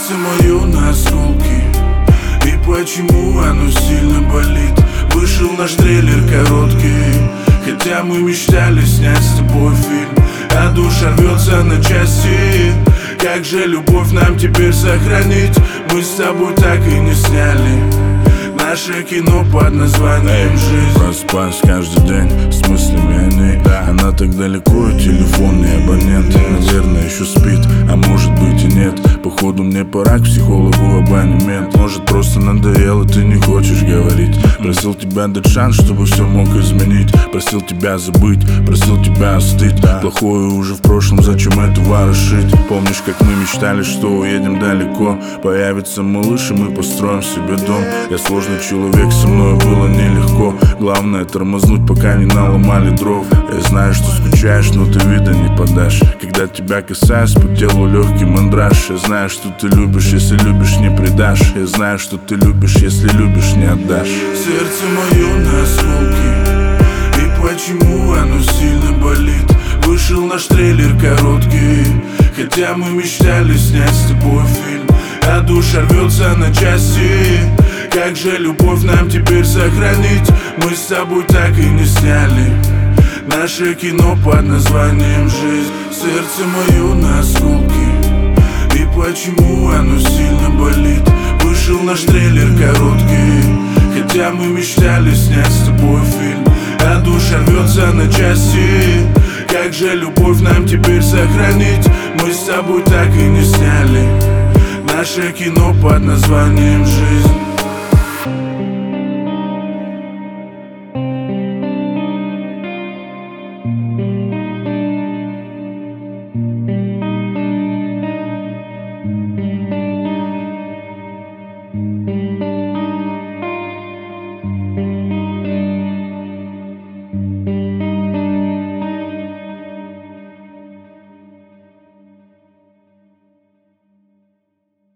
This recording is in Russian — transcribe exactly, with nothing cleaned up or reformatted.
Сердце мое на осколки, и почему оно сильно болит? Вышел наш трейлер короткий, хотя мы мечтали снять с тобой фильм, а душа рвется на части. Как же любовь нам теперь сохранить? Мы с тобой так и не сняли наше кино под названием «Жизнь». Проспать каждый день с мыслями о ней. Она так далеко, и телефон не абонент. Наверное, еще спит, а может быть и нет. Походу мне пора к психологу, абонемент. Может просто надоело, ты не хочешь говорить. Просил тебя дать шанс, чтобы все мог изменить. Просил тебя забыть, просил тебя остыть. Плохое уже в прошлом, зачем это ворошить? Помнишь, как мы мечтали, что уедем далеко? Появится малыш, и мы построим себе дом. Я сложный человек, со мной было нелегко. Главное тормознуть, пока не наломали дров. Я знаю, что скучаешь, но ты вида не подашь. Когда тебя касаюсь, по телу легкий мандраж. Я знаю, что ты любишь, если любишь, не предашь. Я знаю, что ты любишь, если любишь, не отдашь. Сердце мое на осколки, и почему оно сильно болит? Вышел наш трейлер короткий, хотя мы мечтали снять с тобой фильм, а душа рвется на части. Как же любовь нам теперь сохранить? Мы с тобой так и не сняли наше кино под названием «Жизнь». Сердце мое на осколки, и почему оно сильно болит? Вышел наш трейлер короткий, хотя мы мечтали снять с тобой фильм, а душа рвется на части. Как же любовь нам теперь сохранить? Мы с тобой так и не сняли наше кино под названием «Жизнь».